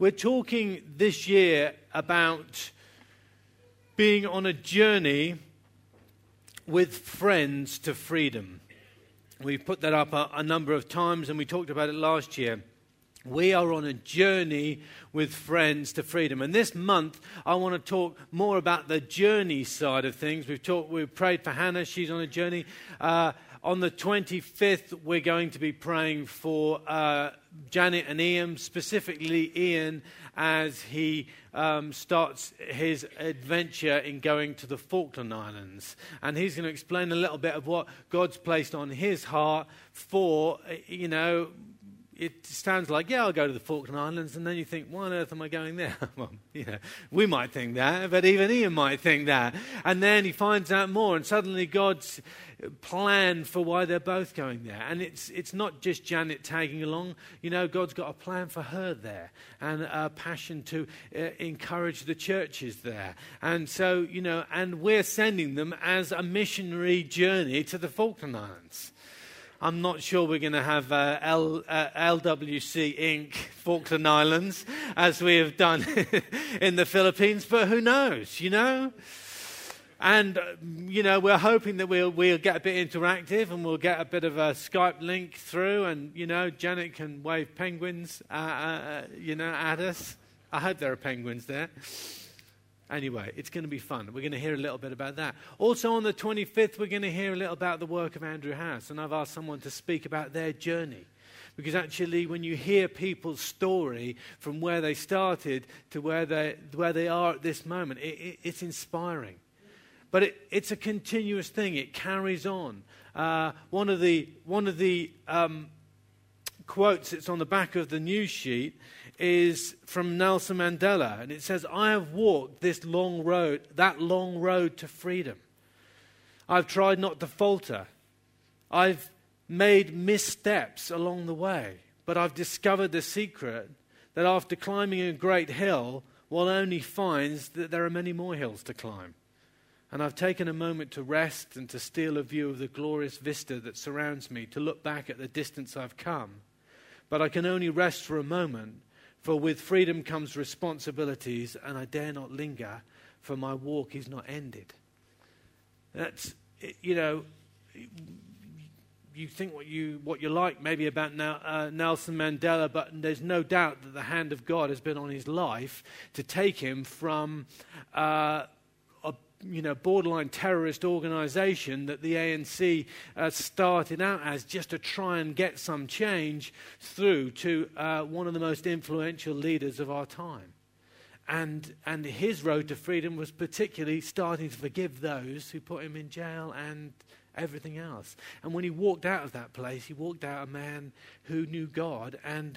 We're talking this year about being on a journey with friends to freedom. We've put that up a number of times, and we talked about it last year. We are on a journey with friends to freedom. And this month, I want to talk more about the journey side of things. We've prayed for Hannah. She's on a journey. On the 25th, we're going to be praying for Janet and Ian, specifically Ian, as he starts his adventure in going to the Falkland Islands. And he's going to explain a little bit of what God's placed on his heart for, it sounds like, I'll go to the Falkland Islands, and then you think, why on earth am I going there? Well, we might think that, but even Ian might think that. And then he finds out more, and suddenly God's plan for why they're both going there. And it's not just Janet tagging along. God's got a plan for her there, and a passion to encourage the churches there. And so, and we're sending them as a missionary journey to the Falkland Islands. I'm not sure we're going to have LWC Inc. Falkland Islands as we have done in the Philippines, but who knows, And, we're hoping that we'll get a bit interactive, and we'll get a bit of a Skype link through, and, Janet can wave penguins, at us. I hope there are penguins there. Anyway, it's going to be fun. We're going to hear a little bit about that. Also on the 25th, we're going to hear a little about the work of Andrew House. And I've asked someone to speak about their journey. Because actually, when you hear people's story from where they started to where they are at this moment, it's inspiring. But it's a continuous thing. It carries on. One of the quotes that's on the back of the news sheet is from Nelson Mandela, and it says, "I have walked that long road to freedom. I've tried not to falter. I've made missteps along the way, but I've discovered the secret that after climbing a great hill, one only finds that there are many more hills to climb. And I've taken a moment to rest and to steal a view of the glorious vista that surrounds me, to look back at the distance I've come. But I can only rest for a moment, for with freedom comes responsibilities, and I dare not linger, for my walk is not ended." That's, you think what you like maybe about Nelson Mandela, but there's no doubt that the hand of God has been on his life to take him from borderline terrorist organization that the ANC started out as, just to try and get some change, through to one of the most influential leaders of our time. And his road to freedom was particularly starting to forgive those who put him in jail and everything else. And when he walked out of that place, he walked out a man who knew God and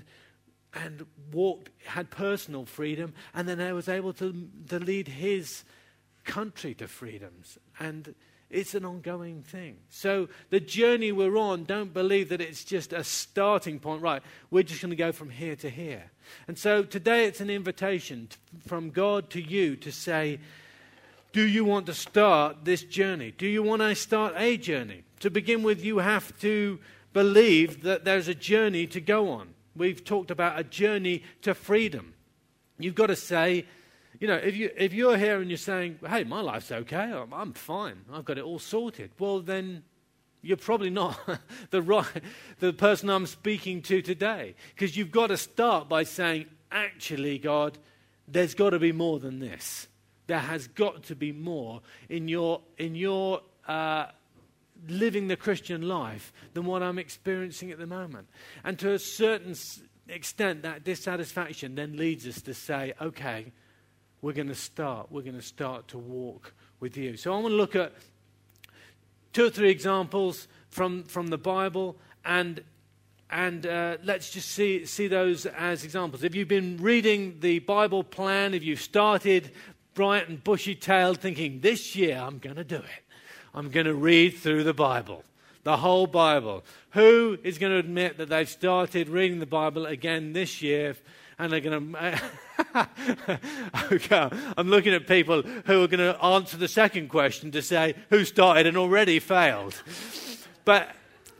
had personal freedom, and then he was able to lead his country to freedoms. And it's an ongoing thing. So the journey we're on, don't believe that it's just a starting point. Right, we're just going to go from here to here. And so today it's an invitation from God to you to say, do you want to start this journey? Do you want to start a journey? To begin with, you have to believe that there's a journey to go on. We've talked about a journey to freedom. You've got to say, if you're here and you're saying, hey, my life's okay, I'm fine, I've got it all sorted, well, then you're probably not the person I'm speaking to today. Because you've got to start by saying, actually, God, there's got to be more than this. There has got to be more in your living the Christian life than what I'm experiencing at the moment. And to a certain extent, that dissatisfaction then leads us to say, okay, we're going to start to walk with you. So I want to look at 2 or 3 examples from the Bible, and let's just see those as examples. If you've been reading the Bible plan, if you've started bright and bushy-tailed thinking, this year I'm going to do it. I'm going to read through the Bible, the whole Bible. Who is going to admit that they've started reading the Bible again this year? And they're going to... Okay, I'm looking at people who are going to answer the second question to say, who started and already failed? But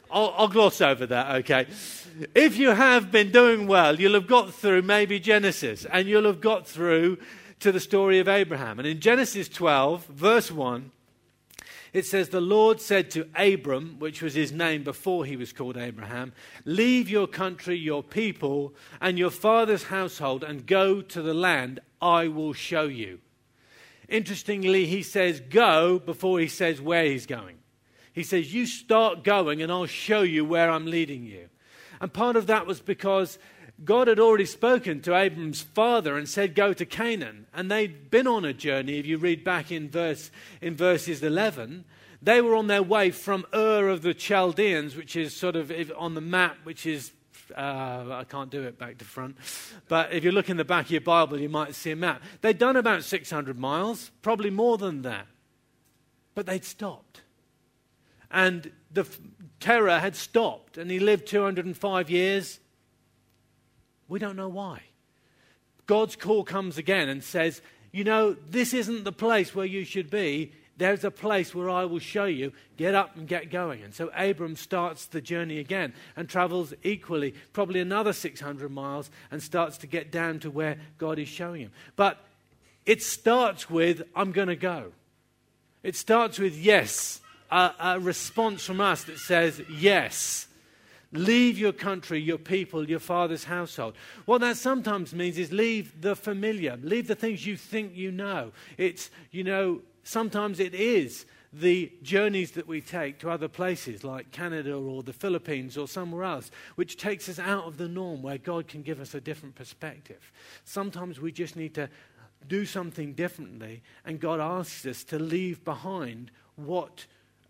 I'll gloss over that, okay? If you have been doing well, you'll have got through maybe Genesis, and you'll have got through to the story of Abraham. And in Genesis 12, verse 1, it says, the Lord said to Abram, which was his name before he was called Abraham, leave your country, your people, and your father's household, and go to the land I will show you. Interestingly, he says go before he says where he's going. He says, you start going and I'll show you where I'm leading you. And part of that was because God had already spoken to Abram's father and said, go to Canaan. And they'd been on a journey. If you read back in verses 11, they were on their way from Ur of the Chaldeans, which is sort of on the map, which is, I can't do it back to front. But if you look in the back of your Bible, you might see a map. They'd done about 600 miles, probably more than that. But they'd stopped. And the terror had stopped, and he lived 205 years. We don't know why. God's call comes again and says, you know, this isn't the place where you should be. There's a place where I will show you. Get up and get going. And so Abram starts the journey again and travels equally, probably another 600 miles, and starts to get down to where God is showing him. But it starts with, I'm going to go. It starts with yes. A response from us that says, yes, leave your country, your people, your father's household. What that sometimes means is leave the familiar, leave the things you think you know. It's, you know, sometimes it is the journeys that we take to other places like Canada or the Philippines or somewhere else, which takes us out of the norm where God can give us a different perspective. Sometimes we just need to do something differently, and God asks us to leave behind what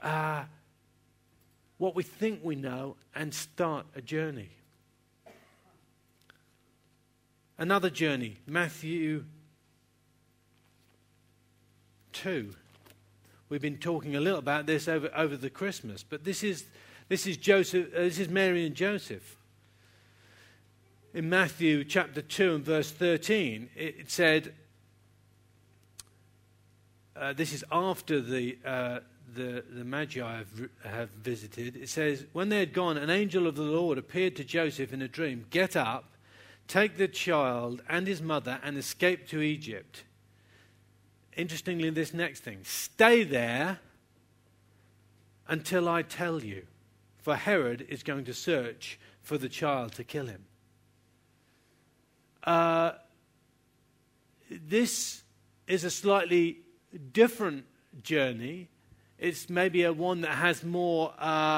we think we know and start a journey. Another journey, Matthew 2. We've been talking a little about this over the Christmas, but this is Joseph. This is Mary and Joseph. In Matthew chapter 2 and verse 13, it said, this is after the Magi have visited. It says, when they had gone, an angel of the Lord appeared to Joseph in a dream. Get up, take the child and his mother and escape to Egypt. Interestingly, this next thing, stay there until I tell you, for Herod is going to search for the child to kill him. This is a slightly different journey. It's maybe one that has more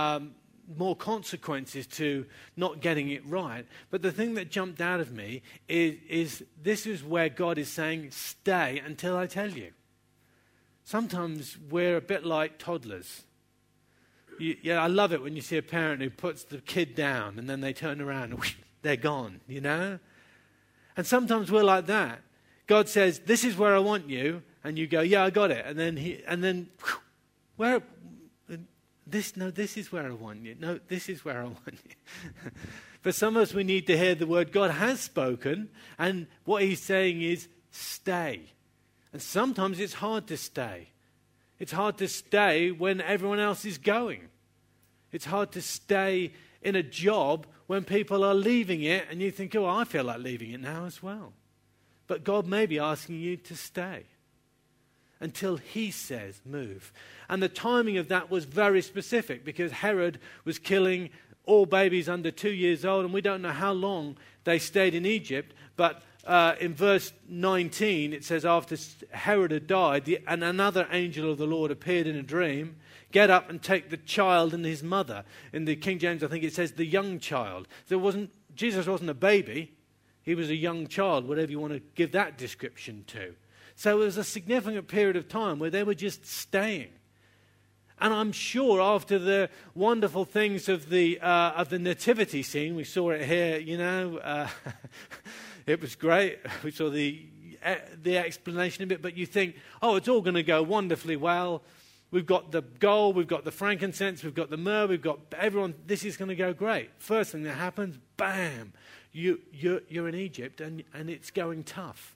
consequences to not getting it right. But the thing that jumped out of me is this is where God is saying, stay until I tell you. Sometimes we're a bit like toddlers. I love it when you see a parent who puts the kid down and then they turn around and they're gone, you know? And sometimes we're like that. God says, this is where I want you. And you go, yeah, I got it. And then where? This is where I want you. No, this is where I want you. For some of us, we need to hear the word God has spoken, and what he's saying is stay. And sometimes it's hard to stay. It's hard to stay when everyone else is going. It's hard to stay in a job when people are leaving it, and you think, oh, I feel like leaving it now as well. But God may be asking you to stay until he says move. And the timing of that was very specific because Herod was killing all babies under 2 years old, and we don't know how long they stayed in Egypt. But in verse 19 it says, after Herod had died, and another angel of the Lord appeared in a dream. Get up and take the child and his mother. In the King James, I think it says the young child. Jesus wasn't a baby. He was a young child, whatever you want to give that description to. So it was a significant period of time where they were just staying. And I'm sure after the wonderful things of the nativity scene, we saw it here, you know, it was great. We saw the explanation of it, but you think, oh, it's all going to go wonderfully well. We've got the gold, we've got the frankincense, we've got the myrrh, we've got everyone. This is going to go great. First thing that happens, bam, you're in Egypt and it's going tough.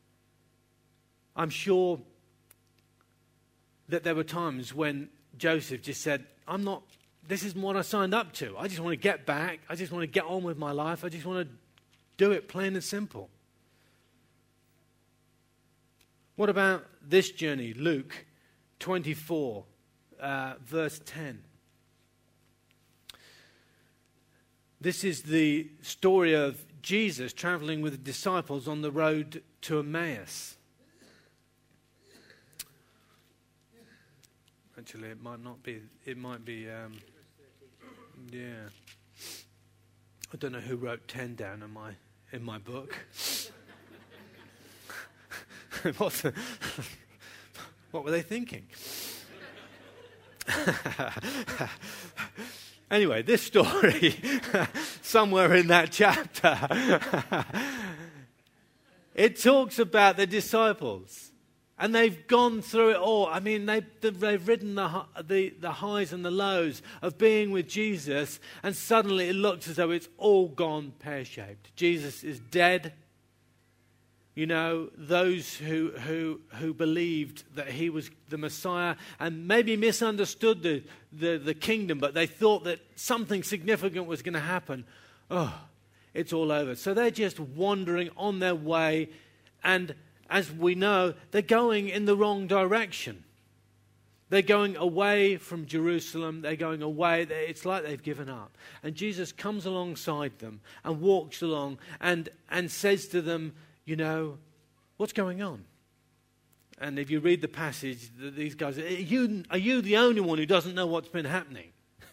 I'm sure that there were times when Joseph just said, I'm not this isn't what I signed up to. I just want to get back. I just want to get on with my life. I just want to do it plain and simple. What about this journey? Luke 24, verse 10. This is the story of Jesus traveling with the disciples on the road to Emmaus. Actually, it might not be. It might be. Yeah. I don't know who wrote 10 down in my book. What were they thinking? Anyway, this story, somewhere in that chapter, it talks about the disciples. And they've gone through it all. I mean, they've ridden the highs and the lows of being with Jesus, and suddenly it looks as though it's all gone pear-shaped. Jesus is dead. You know, those who believed that he was the Messiah and maybe misunderstood the kingdom, but they thought that something significant was going to happen. Oh, it's all over. So they're just wandering on their way, and as we know, they're going in the wrong direction. They're going away from Jerusalem. They're going away. It's like they've given up. And Jesus comes alongside them and walks along and says to them, you know, what's going on? And if you read the passage, these guys, are you the only one who doesn't know what's been happening?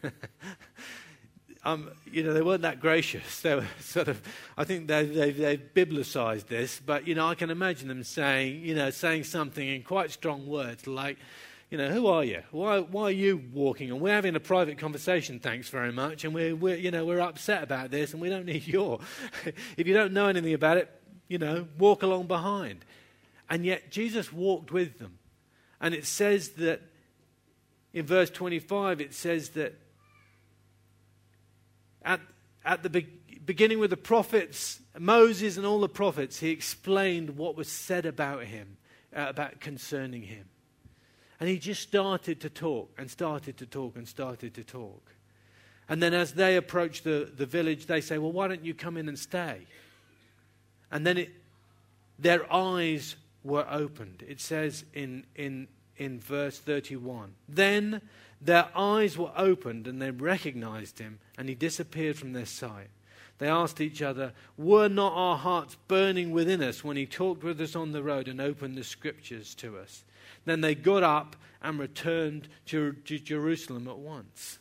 You know, they weren't that gracious. They were sort of, I think they've biblicized this, but, you know, I can imagine them saying something in quite strong words like, you know, who are you? Why are you walking? And we're having a private conversation, thanks very much, and we're upset about this, and we don't need your. If you don't know anything about it, you know, walk along behind. And yet Jesus walked with them. And it says that, in verse 25, it says that at the beginning with the prophets, Moses and all the prophets, he explained what was said about him, about concerning him. And he just started to talk and started to talk and started to talk. And then as they approach the village, they say, well, why don't you come in and stay? And then their eyes were opened. It says in verse 31, then their eyes were opened and they recognized him, and he disappeared from their sight. They asked each other, were not our hearts burning within us when he talked with us on the road and opened the scriptures to us? Then they got up and returned to Jerusalem at once.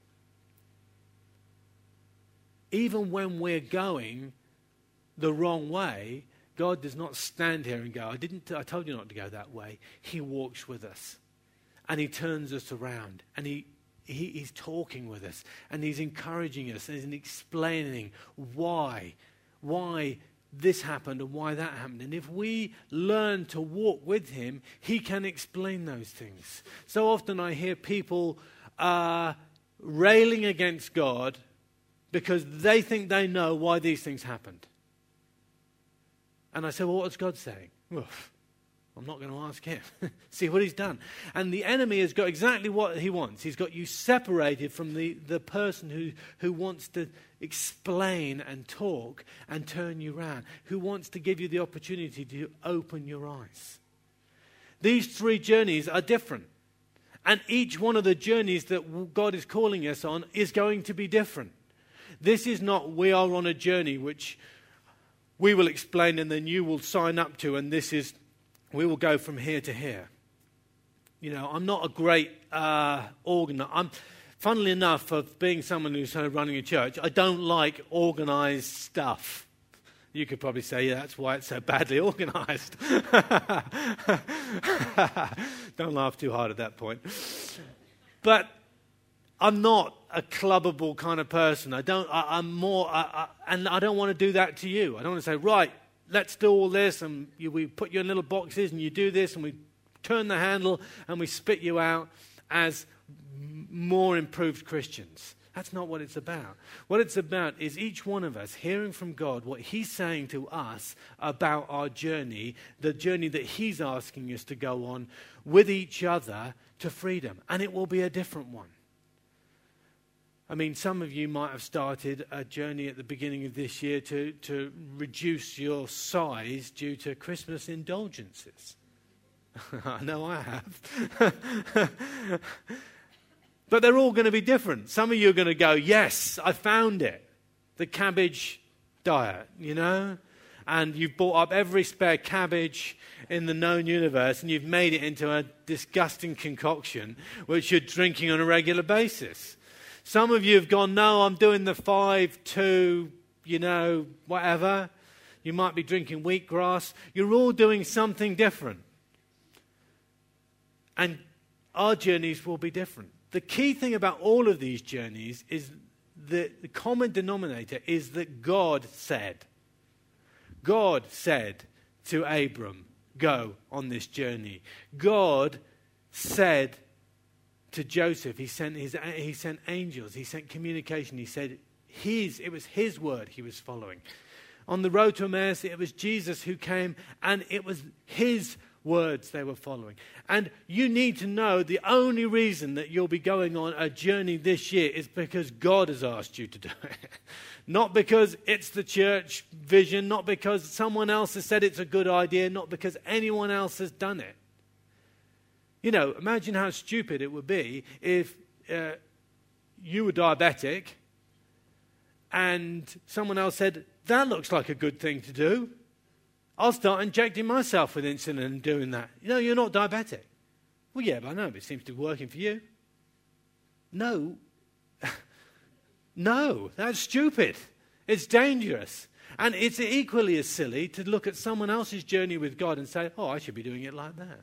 Even when we're going the wrong way, God does not stand here and go, I told you not to go that way. He walks with us. And he turns us around. And he's talking with us. And he's encouraging us. And he's explaining why this happened and why that happened. And if we learn to walk with him, he can explain those things. So often I hear people railing against God because they think they know why these things happened. And I say, well, what's God saying? Well, I'm not going to ask him. See what he's done. And the enemy has got exactly what he wants. He's got you separated from the person who wants to explain and talk and turn you around, who wants to give you the opportunity to open your eyes. These three journeys are different. And each one of the journeys that God is calling us on is going to be different. This is not we are on a journey which we will explain and then you will sign up to, and we will go from here to here. You know, I'm not a great organizer. Funnily enough, of being someone who's running a church, I don't like organized stuff. You could probably say, yeah, that's why it's so badly organized. Don't laugh too hard at that point. But I'm not a clubbable kind of person. I'm more, and I don't want to do that to you. I don't want to say, right, let's do all this, and we put you in little boxes, and you do this, and we turn the handle, and we spit you out as more improved Christians. That's not what it's about. What it's about is each one of us hearing from God what he's saying to us about our journey, the journey that he's asking us to go on with each other to freedom. And it will be a different one. I mean, some of you might have started a journey at the beginning of this year to reduce your size due to Christmas indulgences. I know I have. But they're all going to be different. Some of you are going to go, yes, I found it. The cabbage diet, you know? And you've bought up every spare cabbage in the known universe and you've made it into a disgusting concoction which you're drinking on a regular basis. Some of you have gone, no, I'm doing the 5-2, you know, whatever. You might be drinking wheatgrass. You're all doing something different. And our journeys will be different. The key thing about all of these journeys is that the common denominator is that God said to Abram, go on this journey. God said to Joseph, he sent angels, he sent communication, he said it was his word he was following. On the road to Emmaus, it was Jesus who came and it was his words they were following. And you need to know the only reason that you'll be going on a journey this year is because God has asked you to do it. Not because it's the church vision, not because someone else has said it's a good idea, not because anyone else has done it. You know, imagine how stupid it would be if you were diabetic and someone else said, that looks like a good thing to do. I'll start injecting myself with insulin and doing that. You know, you're not diabetic. Well, yeah, but I know, but it seems to be working for you. No. No, that's stupid. It's dangerous. And it's equally as silly to look at someone else's journey with God and say, oh, I should be doing it like that.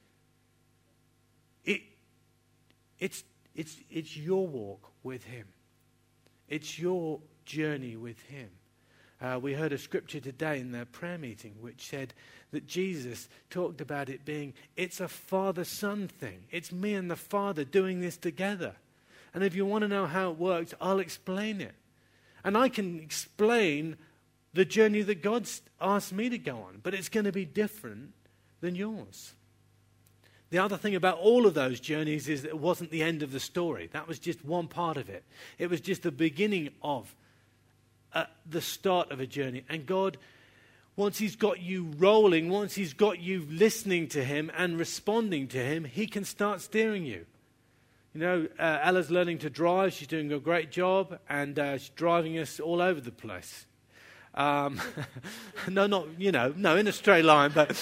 It's your walk with him. It's your journey with him. We heard a scripture today in the prayer meeting which said that Jesus talked about it being, it's a father-son thing. It's me and the Father doing this together. And if you want to know how it works, I'll explain it. And I can explain the journey that God's asked me to go on, but it's going to be different than yours. The other thing about all of those journeys is that it wasn't the end of the story. That was just one part of it. It was just the beginning of the start of a journey. And God, once he's got you rolling, once he's got you listening to him and responding to him, he can start steering you. You know, Ella's learning to drive. She's doing a great job, and she's driving us all over the place. No, in a straight line, but...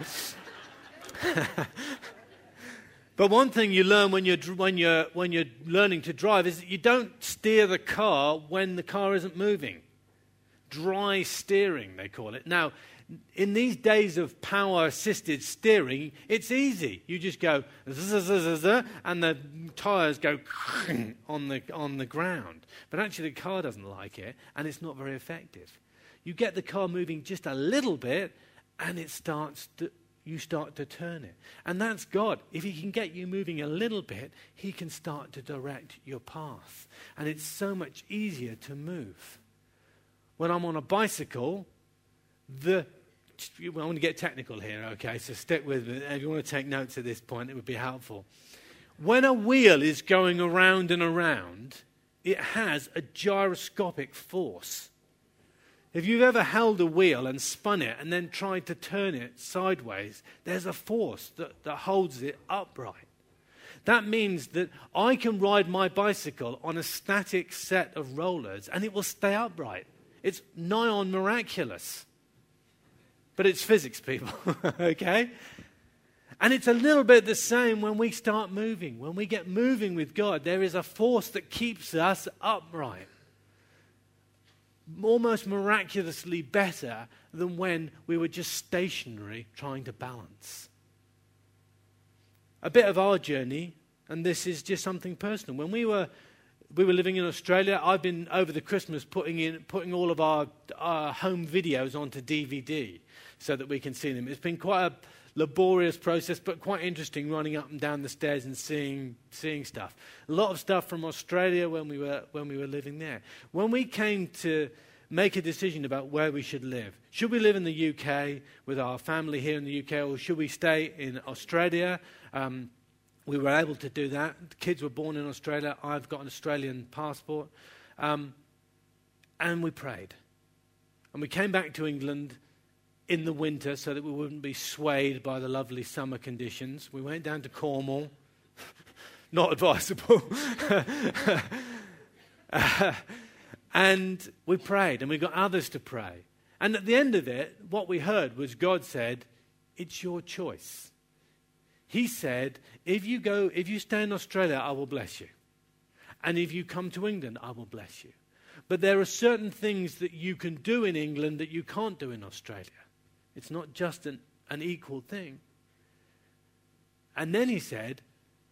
But one thing you learn when you're learning to drive is that you don't steer the car when the car isn't moving. Dry steering, they call it. Now, in these days of power-assisted steering, it's easy. You just go and the tires go on the ground. But actually, the car doesn't like it, and it's not very effective. You get the car moving just a little bit, and you start to turn it. And that's God. If he can get you moving a little bit, he can start to direct your path. And it's so much easier to move. When I'm on a bicycle, I want to get technical here, okay? So stick with me. If you want to take notes at this point, it would be helpful. When a wheel is going around and around, it has a gyroscopic force. If you've ever held a wheel and spun it and then tried to turn it sideways, there's a force that holds it upright. That means that I can ride my bicycle on a static set of rollers and it will stay upright. It's nigh on miraculous. But it's physics, people, okay? And it's a little bit the same when we start moving. When we get moving with God, there is a force that keeps us upright. Almost miraculously better than when we were just stationary trying to balance. A bit of our journey, and this is just something personal. When we were living in Australia, I've been over the Christmas putting all of our home videos onto DVD so that we can see them. It's been quite a laborious process, but quite interesting, running up and down the stairs and seeing stuff. A lot of stuff from Australia when we were living there. When we came to make a decision about where we should live, should we live in the UK with our family here in the UK, or should we stay in Australia? we were able to do that. The kids were born in Australia. I've got an Australian passport. And we prayed. And we came back to England in the winter so that we wouldn't be swayed by the lovely summer conditions. We went down to Cornwall. Not advisable. And we prayed, and we got others to pray. And at the end of it, what we heard was God said, it's your choice. He said, if you stay in Australia, I will bless you. And if you come to England, I will bless you. But there are certain things that you can do in England that you can't do in Australia. It's not just an equal thing. And then he said,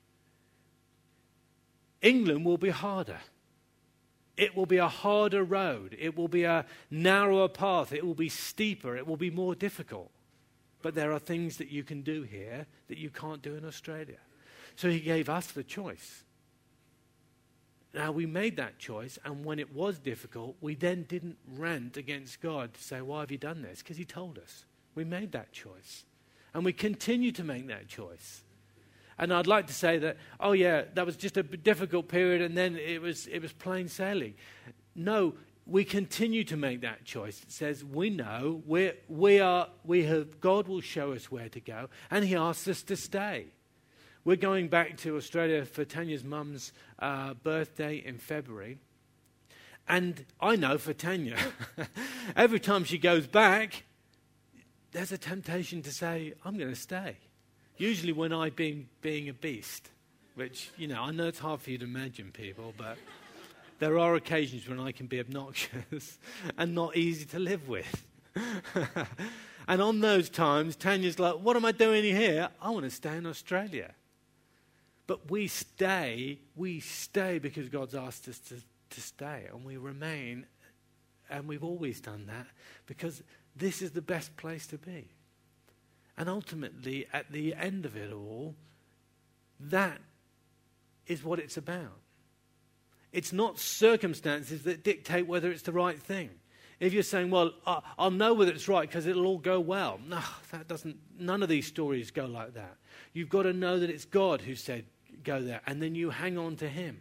England will be harder. It will be a harder road. It will be a narrower path. It will be steeper. It will be more difficult. But there are things that you can do here that you can't do in Australia. So he gave us the choice. Now, we made that choice, and when it was difficult, we then didn't rant against God to say, why have you done this? Because he told us. We made that choice. And we continue to make that choice. And I'd like to say that, oh yeah, that was just a difficult period and then it was plain sailing. No, we continue to make that choice. It says we know God will show us where to go, and he asks us to stay. We're going back to Australia for Tanya's mum's birthday in February. And I know for Tanya, every time she goes back, there's a temptation to say, I'm going to stay. Usually when I'm being a beast, which, I know it's hard for you to imagine, people, but there are occasions when I can be obnoxious and not easy to live with. And on those times, Tanya's like, what am I doing here? I want to stay in Australia. But we stay because God's asked us to stay, and we remain, and we've always done that, because this is the best place to be. And ultimately, at the end of it all, that is what it's about. It's not circumstances that dictate whether it's the right thing. If you're saying, well, I'll know whether it's right because it'll all go well. No, none of these stories go like that. You've got to know that it's God who said, go there, and then you hang on to him.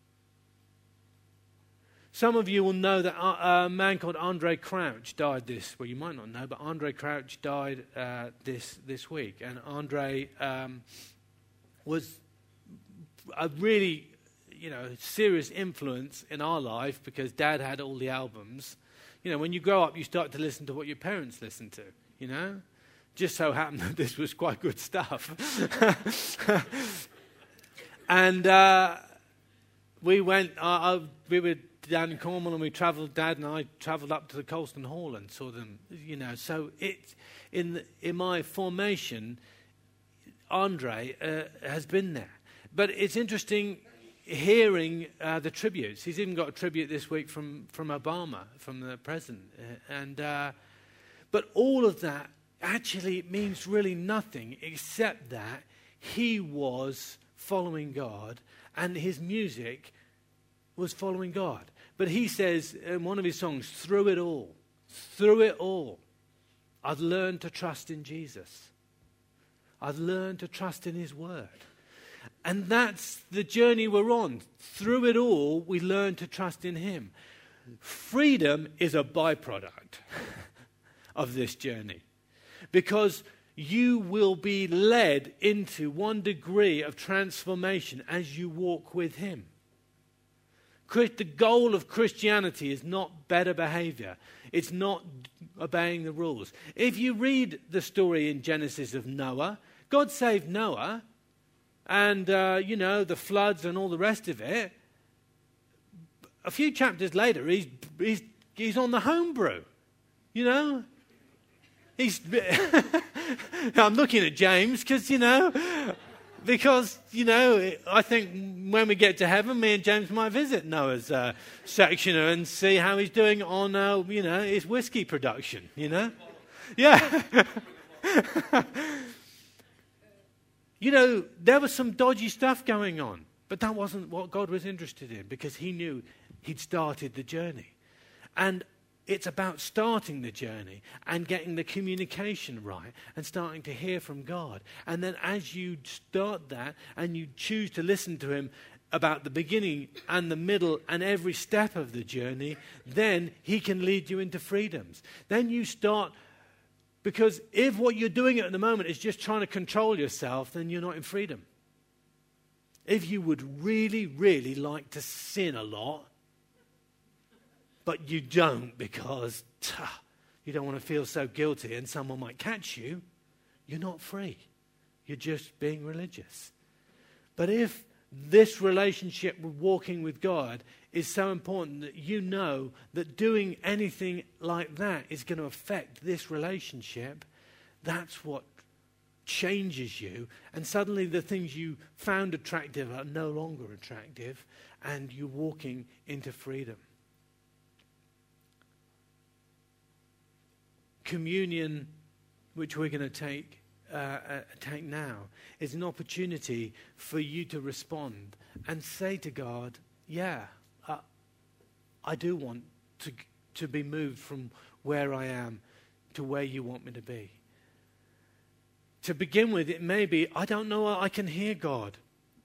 Some of you will know that a man called Andre Crouch died you might not know, but Andre Crouch died this week. And Andre was a really, serious influence in our life because Dad had all the albums. When you grow up, you start to listen to what your parents listen to, Just so happened that this was quite good stuff. And we were down in Cornwall, and we travelled. Dad and I travelled up to the Colston Hall and saw them. So it's in my formation, Andre has been there. But it's interesting hearing the tributes. He's even got a tribute this week from Obama, from the president, but all of that actually means really nothing except that he was following God, and his music was following God. But he says in one of his songs, through it all, I've learned to trust in Jesus. I've learned to trust in his word. And that's the journey we're on. Through it all, we learn to trust in him. Freedom is a byproduct of this journey, because you will be led into one degree of transformation as you walk with him. The goal of Christianity is not better behavior. It's not obeying the rules. If you read the story in Genesis of Noah, God saved Noah and, the floods and all the rest of it. A few chapters later, he's on the homebrew, I'm looking at James because, I think when we get to heaven, me and James might visit Noah's sectioner and see how he's doing on, his whiskey production, Yeah. There was some dodgy stuff going on, but that wasn't what God was interested in, because he knew he'd started the journey. And it's about starting the journey and getting the communication right and starting to hear from God. And then as you start that and you choose to listen to him about the beginning and the middle and every step of the journey, then he can lead you into freedoms. Then you start, because if what you're doing at the moment is just trying to control yourself, then you're not in freedom. If you would really, really like to sin a lot, but you don't because you don't want to feel so guilty and someone might catch you, you're not free. You're just being religious. But if this relationship with walking with God is so important that you know that doing anything like that is going to affect this relationship, that's what changes you. And suddenly the things you found attractive are no longer attractive, and you're walking into freedom. Communion, which we're going to take now, is an opportunity for you to respond and say to God, yeah, I do want to be moved from where I am to where you want me to be. To begin with, it may be, I don't know, I can hear God.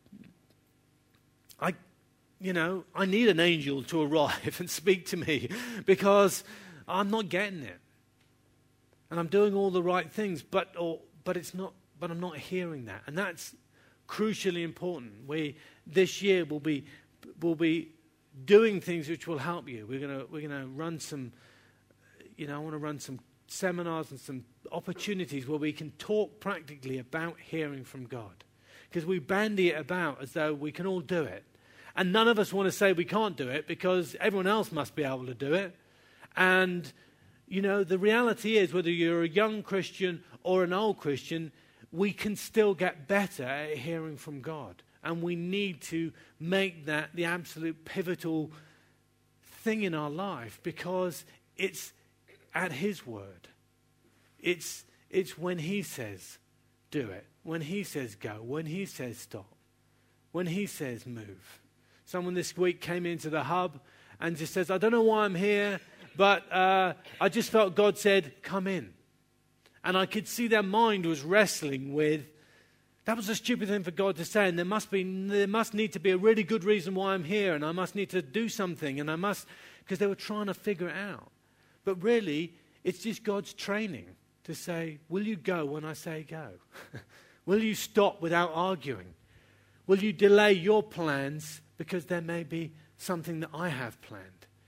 I need an angel to arrive and speak to me because I'm not getting it. And I'm doing all the right things, but I'm not hearing that. And that's crucially important. This year we'll be doing things which will help you. We're gonna run some, I want to run some seminars and some opportunities where we can talk practically about hearing from God. Because we bandy it about as though we can all do it. And none of us want to say we can't do it because everyone else must be able to do it. And the reality is, whether you're a young Christian or an old Christian, we can still get better at hearing from God. And we need to make that the absolute pivotal thing in our life, because it's at his word. It's when he says do it, when he says go, when he says stop, when he says move. Someone this week came into the hub and just says, I don't know why I'm here, but I just felt God said, come in. And I could see their mind was wrestling with, that was a stupid thing for God to say, and there must need to be a really good reason why I'm here, and I must need to do something, and because they were trying to figure it out. But really, it's just God's training to say, will you go when I say go? Will you stop without arguing? Will you delay your plans because there may be something that I have planned?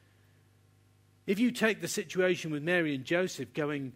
If you take the situation with Mary and Joseph going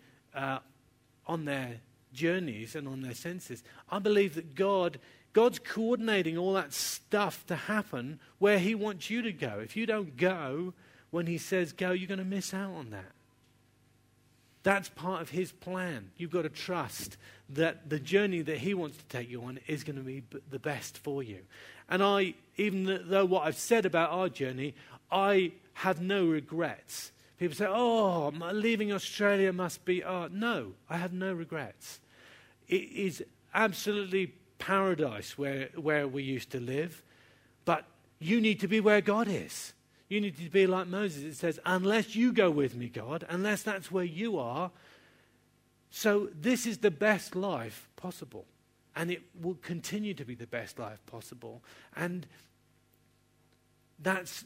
on their journeys and on their senses, I believe that God's coordinating all that stuff to happen where he wants you to go. If you don't go when he says go, you're going to miss out on that. That's part of his plan. You've got to trust that the journey that he wants to take you on is going to be the best for you. And even though what I've said about our journey, I have no regrets. People say, leaving Australia must be... no, I have no regrets. It is absolutely paradise where we used to live, but you need to be where God is. You need to be like Moses. It says, unless you go with me, God, unless that's where you are. So this is the best life possible, and it will continue to be the best life possible. And that's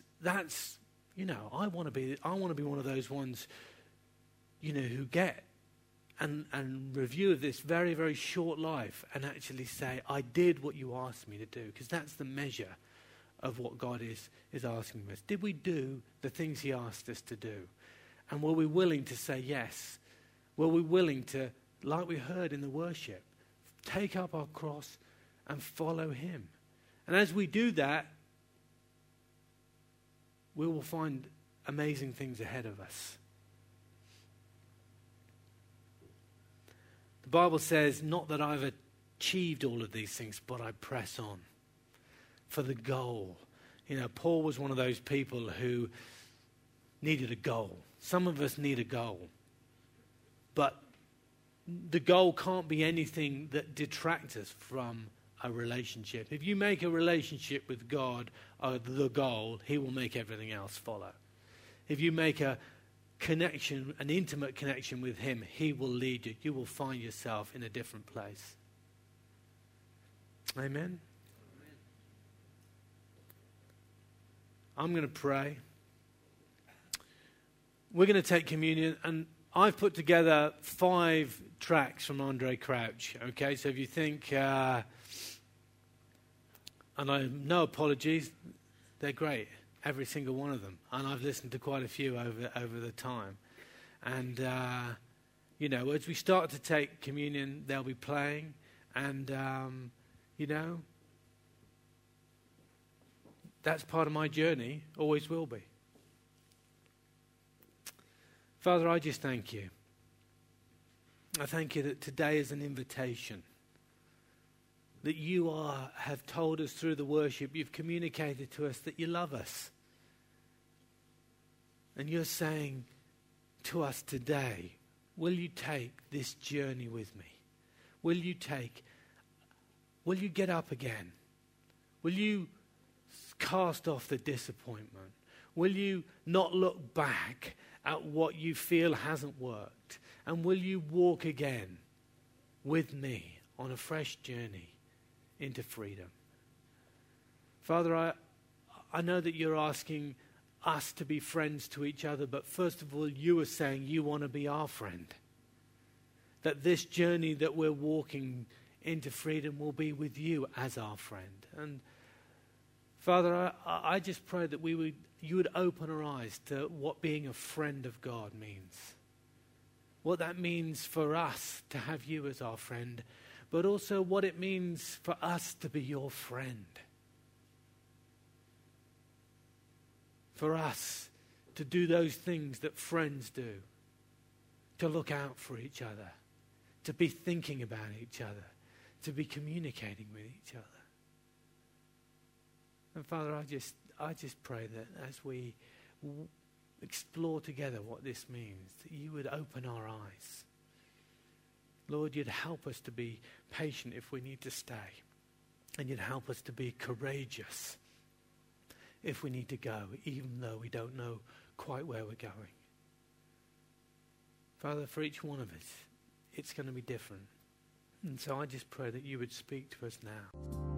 I want to be one of those ones, who get and review this very, very short life and actually say, I did what you asked me to do, because that's the measure of what God is asking us. Did we do the things he asked us to do? And were we willing to say yes? Were we willing to, like we heard in the worship, take up our cross and follow him? And as we do that, we will find amazing things ahead of us. The Bible says, not that I've achieved all of these things, but I press on for the goal. Paul was one of those people who needed a goal. Some of us need a goal. But the goal can't be anything that detracts us from a relationship. If you make a relationship with God the goal, he will make everything else follow. If you make a connection, an intimate connection with him, he will lead you. You will find yourself in a different place. Amen? I'm going to pray. We're going to take communion, and I've put together 5 tracks from Andre Crouch. Okay, so if you think, and no apologies, they're great, every single one of them, and I've listened to quite a few over the time. And you know, as we start to take communion, they'll be playing, and you know, that's part of my journey, always will be. Father, I just thank you. I thank you that today is an invitation. That you have told us through the worship, you've communicated to us that you love us. And you're saying to us today, will you take this journey with me? Will you get up again? Will you cast off the disappointment? Will you not look back at what you feel hasn't worked? And will you walk again with me on a fresh journey into freedom? Father, I know that you're asking us to be friends to each other, but first of all, you are saying you want to be our friend. That this journey that we're walking into freedom will be with you as our friend. And Father, I just pray that you would open our eyes to what being a friend of God means. What that means for us to have you as our friend, but also what it means for us to be your friend. For us to do those things that friends do. To look out for each other. To be thinking about each other. To be communicating with each other. And Father, I just pray that as we explore together what this means, that you would open our eyes. Lord, you'd help us to be patient if we need to stay. And you'd help us to be courageous if we need to go, even though we don't know quite where we're going. Father, for each one of us, it's going to be different. And so I just pray that you would speak to us now.